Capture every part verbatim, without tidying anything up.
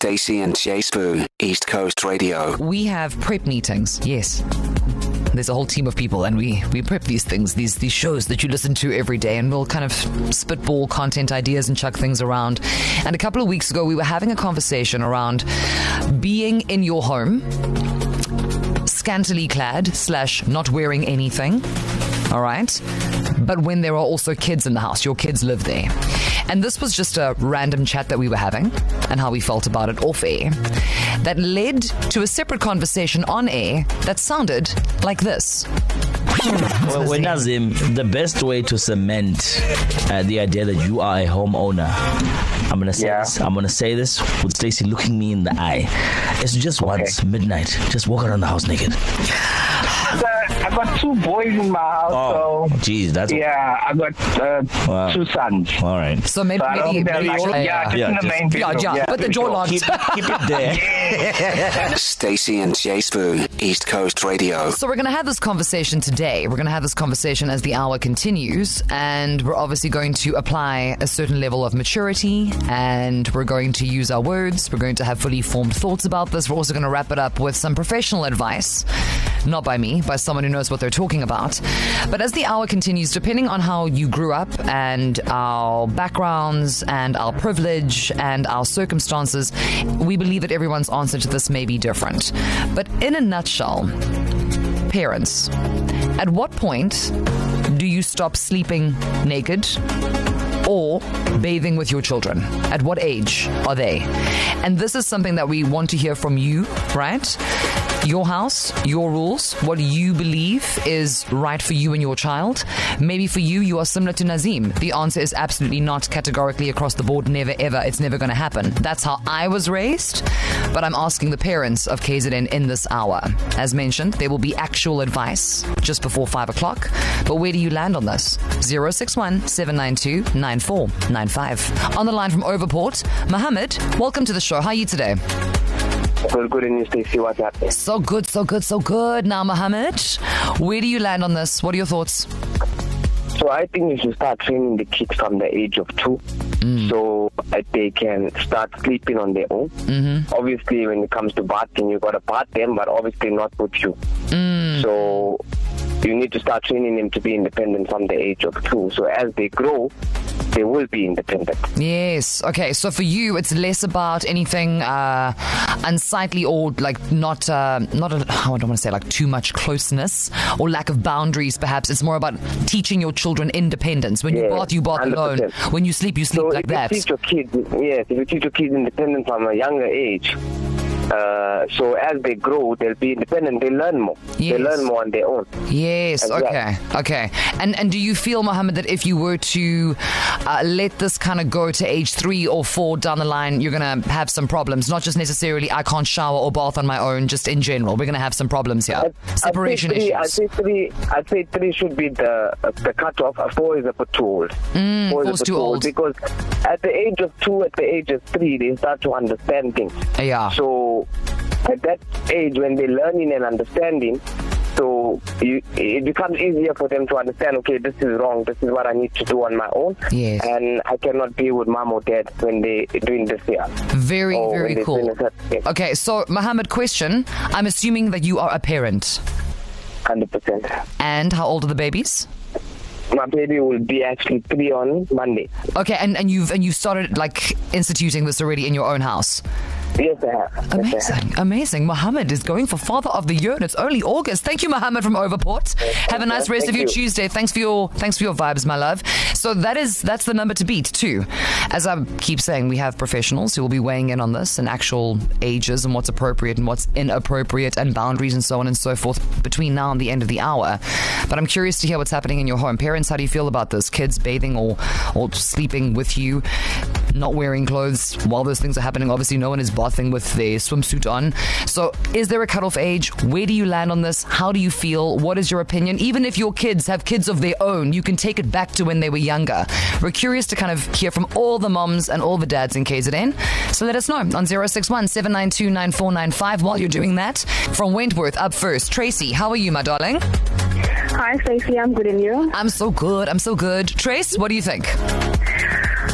Stacey and Jay Spoo, East Coast Radio. We have prep meetings, yes. There's a whole team of people, and we, we prep these things, these these shows that you listen to every day, and we'll kind of spitball content ideas and chuck things around. And a couple of weeks ago, we were having a conversation around being in your home, scantily clad slash not wearing anything, all right? But when there are also kids in the house, your kids live there. And this was just a random chat that we were having and how we felt about it off air that led to a separate conversation on air that sounded like this. Well, well Nazim, the best way to cement uh, the idea that you are a homeowner, I'm gonna say yeah. this. I'm gonna say this with Stacey looking me in the eye. It's just okay. Once midnight, just walk around the house naked. I got two boys in my house, oh, so geez, that's yeah. I got uh, wow. two sons. All right. So maybe, so maybe, maybe like, yeah, yeah, just yeah, in the just, main yeah, yeah, yeah, but the door locked. Keep, keep it there. Stacey and Jay Spoo, East Coast Radio. So we're going to have this conversation today. We're going to have this conversation as the hour continues, and we're obviously going to apply a certain level of maturity, and we're going to use our words. We're going to have fully formed thoughts about this. We're also going to wrap it up with some professional advice, not by me, by someone who knows what they're talking about. But as the hour continues, depending on how you grew up and our backgrounds and our privilege and our circumstances, we believe that everyone's answer to this may be different. But in a nutshell, parents, at what point do you stop sleeping naked or bathing with your children? At what age are they? And this is something that we want to hear from you, right? Your house, your rules, what you believe is right for you and your child. Maybe for you, you are similar to Nazim. The answer is absolutely not, categorically across the board, never ever. It's never going to happen. That's how I was raised, but I'm asking the parents of K Z N in this hour. As mentioned, there will be actual advice just before five o'clock. But where do you land on this? zero six one, seven nine two, nine four nine five. On the line from Overport, Mohammed, welcome to the show. How are you today? Good, good, and you, Stacey, what's happening? So good, so good, so good. Now, Mohammed, where do you land on this? What are your thoughts? So I think you should start training the kids from the age of two, mm. so that they can start sleeping on their own. Mm-hmm. Obviously, when it comes to bathing, you got to bath them, but obviously not with you. Mm. So you need to start training them to be independent from the age of two. So as they grow, they will be independent. Yes. Okay. So for you, it's less about anything uh, unsightly or like not, uh, not. A, I don't want to say like too much closeness or lack of boundaries. Perhaps it's more about teaching your children independence. When you yes, bath, you bath one hundred percent alone. When you sleep, you sleep so like if that. You teach your kids, yes. If you teach your kids independence from a younger age. Uh, so as they grow, they'll be independent. They learn more. Yes. They learn more on their own. Yes. Okay. Well. Okay. And and do you feel, Mohammed, that if you were to uh, let this kind of go to age three or four down the line, you're going to have some problems? Not just necessarily I can't shower or bath on my own. Just in general, we're going to have some problems here. I'd, Separation I'd three, issues. I'd say three. I'd say three should be the uh, the cutoff. Four is a bit too old. Mm, four four's is too old because at the age of two, at the age of three, they start to understand things. Yeah. So at that age, when they're learning and understanding, so you, it becomes easier for them to understand, okay, this is wrong, this is what I need to do on my own. Yes. And I cannot be with mom or dad when they're doing this here. Very, very cool. Okay, so Mohammed, question. I'm assuming that you are a parent. one hundred percent. And how old are the babies? My baby will be actually three on Monday. Okay, and, and you've and you've started like instituting this already in your own house? Yes, I have. Amazing, yes, I have. amazing. Mohammed is going for Father of the Year, and it's only August. Thank you, Mohammed from Overport. Have a nice rest Thank of your you. Tuesday. Thanks for your thanks for your vibes, my love. So that is that's the number to beat too. As I keep saying, we have professionals who will be weighing in on this and actual ages and what's appropriate and what's inappropriate and boundaries and so on and so forth between now and the end of the hour. But I'm curious to hear what's happening in your home. Parents, how do you feel about this? Kids bathing or or sleeping with you, not wearing clothes while those things are happening. Obviously, no one is bathing with their swimsuit on. So is there a cutoff age? Where do you land on this? How do you feel? What is your opinion? Even if your kids have kids of their own, you can take it back to when they were younger. We're curious to kind of hear from all the moms and all the dads in K Z N. So let us know on zero six one, seven nine two, nine four nine five while you're doing that. From Wentworth, up first. Tracy, how are you, my darling? Hi, Stacey. I'm good, and you? I'm so good. I'm so good. Trace, what do you think?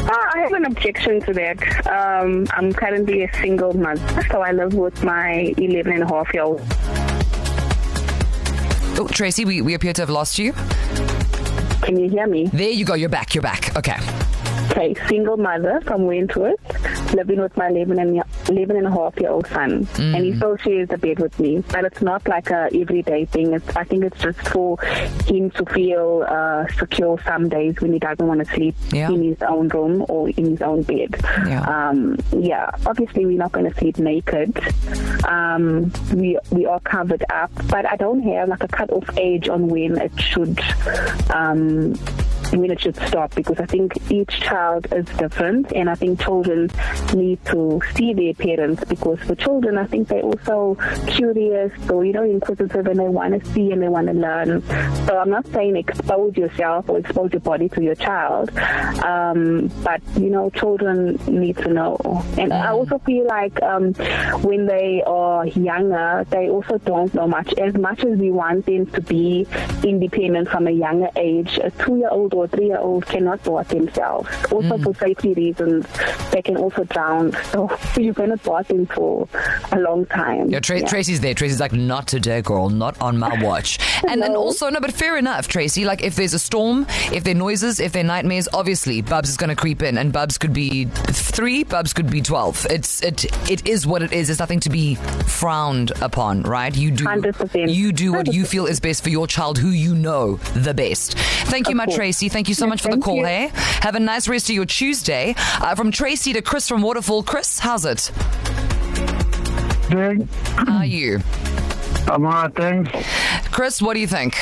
Uh, I have an objection to that. Um, I'm currently a single mother, so I live with my eleven and a half year old. Oh, Tracy, we, we appear to have lost you. Can you hear me? There you go. You're back. You're back. Okay. Okay, single mother from Wentworth, living with my eleven and, eleven and a half year old son. Mm. And he still shares the bed with me. But it's not like a everyday thing. It's, I think it's just for him to feel uh, secure some days when he doesn't want to sleep yeah. in his own room or in his own bed. Yeah, um, yeah. Obviously, we're not going to sleep naked. Um, we we are covered up. But I don't have like a cut-off age on when it should... Um, when it should stop, because I think each child is different, and I think children need to see their parents, because for children I think they're also curious or, you know, inquisitive, and they want to see and they want to learn. So I'm not saying expose yourself or expose your body to your child, um, but you know, children need to know. And I also feel like um, when they are younger, they also don't know much. As much as we want them to be independent from a younger age, a two-year-old or three-year-old cannot bath themselves. Also mm. for safety reasons, they can also drown. So you're going to bath them for a long time. Yeah, Tra- yeah. Tracy's there. Tracy's like, not today, girl. Not on my watch. And no. then also, no, but fair enough, Tracy. Like, if there's a storm, if there are noises, if there are nightmares, obviously, Bubs is going to creep in. And Bubs could be three, Bubs could be twelve. It's It it is what it is. It's nothing to be frowned upon, right? You do, one hundred percent. You do what you feel is best for your child, who you know the best. Thank you, my Tracy. Thank you so yes, much for the call, you. hey? Have a nice rest of your Tuesday. Uh, from Tracy to Chris from Waterfall. Chris, how's it? Good. How are you? I'm all right, thanks. Chris, what do you think?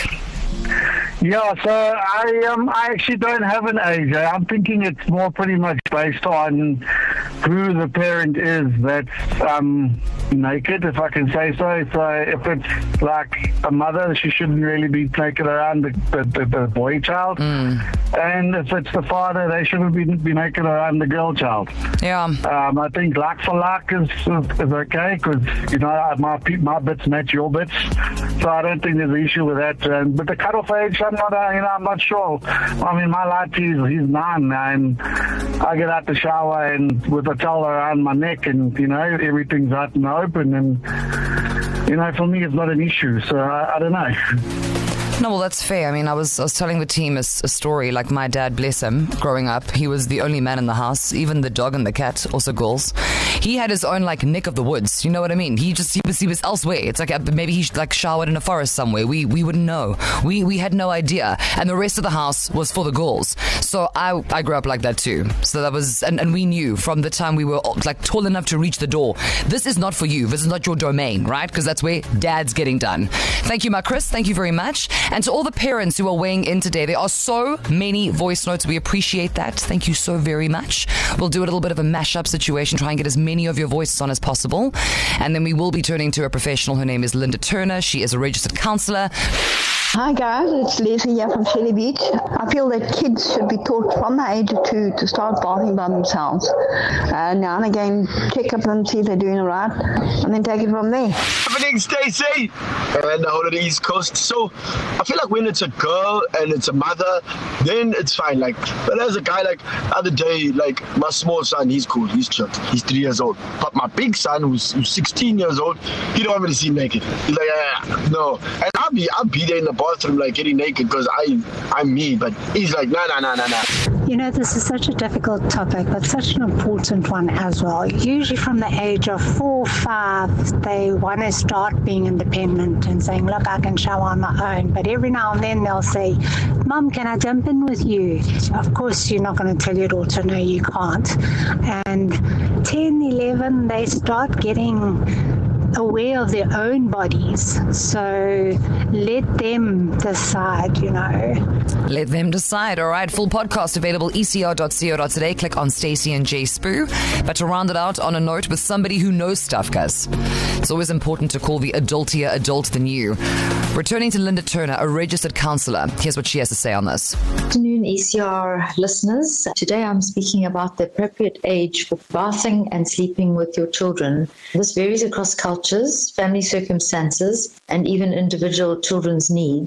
Yeah, so I um I actually don't have an age. I'm thinking it's more pretty much based on who the parent is that's um naked, if I can say so. So if it's like a mother, she shouldn't really be naked around the, the, the boy child. Mm. And if it's the father, they shouldn't be, be naked around the girl child. Yeah. Um, I think like for like is, is, is okay, because, you know, my my bits match your bits. So I don't think there's an issue with that. Um, but the cutoff age, I'm not, uh, you know, I'm not sure. I mean, my lad, he's, he's nine, and I get out the shower and with a towel around my neck, and, you know, everything's out in the open, and, you know, for me, it's not an issue. So I, I don't know. No, well, that's fair. I mean, I was I was telling the team a, a story. Like, my dad, bless him, growing up, he was the only man in the house. Even the dog and the cat, also girls. He had his own, like, neck of the woods. You know what I mean? He just he was he was elsewhere. It's like a, maybe he like showered in a forest somewhere. We we wouldn't know. We we had no idea. And the rest of the house was for the girls. So I I grew up like that too. So that was and, and we knew from the time we were like tall enough to reach the door. This is not for you. This is not your domain, right? Because that's where dad's getting done. Thank you, my Chris. Thank you very much. And to all the parents who are weighing in today, there are so many voice notes. We appreciate that. Thank you so very much. We'll do a little bit of a mashup situation, try and get as many of your voices on as possible. And then we will be turning to a professional. Her name is Linda Turner. She is a registered counsellor. Hi guys, it's Leslie here from Shelley Beach. I feel that kids should be taught from the age of two to start bathing by themselves. Uh, now and again, check up and see if they're doing all right, and then take it from there. Happening, Stacey, and the whole of the East Coast. So I feel like when it's a girl and it's a mother, then it's fine. Like, but as a guy, like the other day, like my small son, he's cool, he's chill, he's three years old. But my big son, who's, who's sixteen years old, he don't want me to see him naked. He's like, yeah, no. And I'll be, I'll be there in the bathroom like getting naked because I I'm me, but he's like no no no no no. You know, this is such a difficult topic, but such an important one as well. Usually from the age of four, five, they want to start being independent and saying, look, I can shower on my own. But every now and then they'll say, Mom, can I jump in with you? Of course, you're not going to tell your daughter, no, you can't. And ten, eleven, they start getting aware of their own bodies, so let them decide, you know. Let them decide. All right, full podcast available e c r dot co dot za. Click on Stacey and Jay Spoo. But to round it out on a note with somebody who knows stuff, guys, it's always important to call the adultier adult than you. Returning to Linda Turner, a registered counsellor. Here's what she has to say on this. Good afternoon, E C R listeners. Today I'm speaking about the appropriate age for bathing and sleeping with your children. This varies across cultures, family circumstances, and even individual children's needs.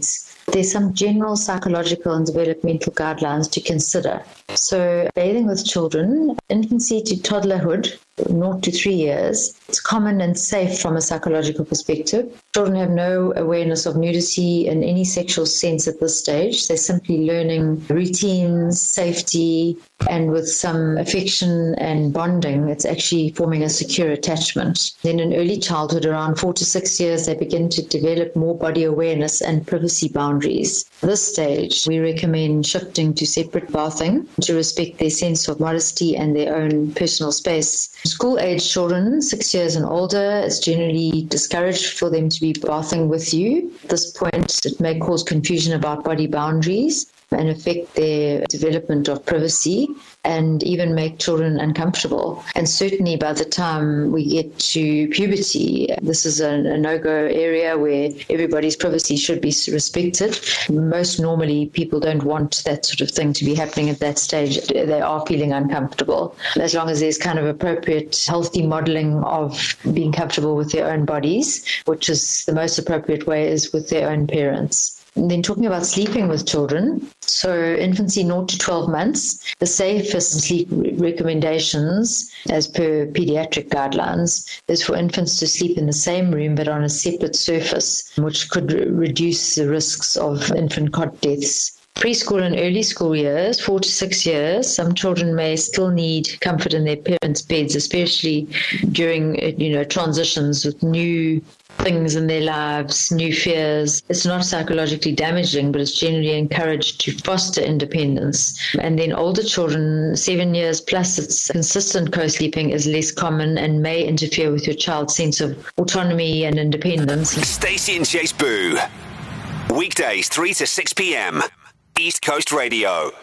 There's some general psychological and developmental guidelines to consider. So bathing with children, infancy to toddlerhood, zero to three years, it's common and safe from a psychological perspective. Children have no awareness of nudity in any sexual sense at this stage. They're simply learning routines, safety, and with some affection and bonding, it's actually forming a secure attachment. Then in early childhood, around four to six years, they begin to develop more body awareness and privacy boundaries. At this stage, we recommend shifting to separate bathing to respect their sense of modesty and their own personal space. School-age children, six years and older, it's generally discouraged for them to be bathing with you. At this point, it may cause confusion about body boundaries and affect their development of privacy and even make children uncomfortable. And certainly by the time we get to puberty, this is a, a no-go area where everybody's privacy should be respected. Most normally people don't want that sort of thing to be happening at that stage. They are feeling uncomfortable. As long as there's kind of appropriate, healthy modeling of being comfortable with their own bodies, which is the most appropriate way is with their own parents. And then talking about sleeping with children, so infancy zero to twelve months, the safest sleep recommendations as per pediatric guidelines is for infants to sleep in the same room but on a separate surface, which could re- reduce the risks of infant cot deaths. Preschool and early school years, four to six years, some children may still need comfort in their parents' beds, especially during, you know, transitions with new things in their lives, new fears. It's not psychologically damaging, but it's generally encouraged to foster independence. And then older children, seven years plus, it's consistent co-sleeping is less common and may interfere with your child's sense of autonomy and independence. Stacey and Chase Boo. Weekdays, three to six p.m. East Coast Radio.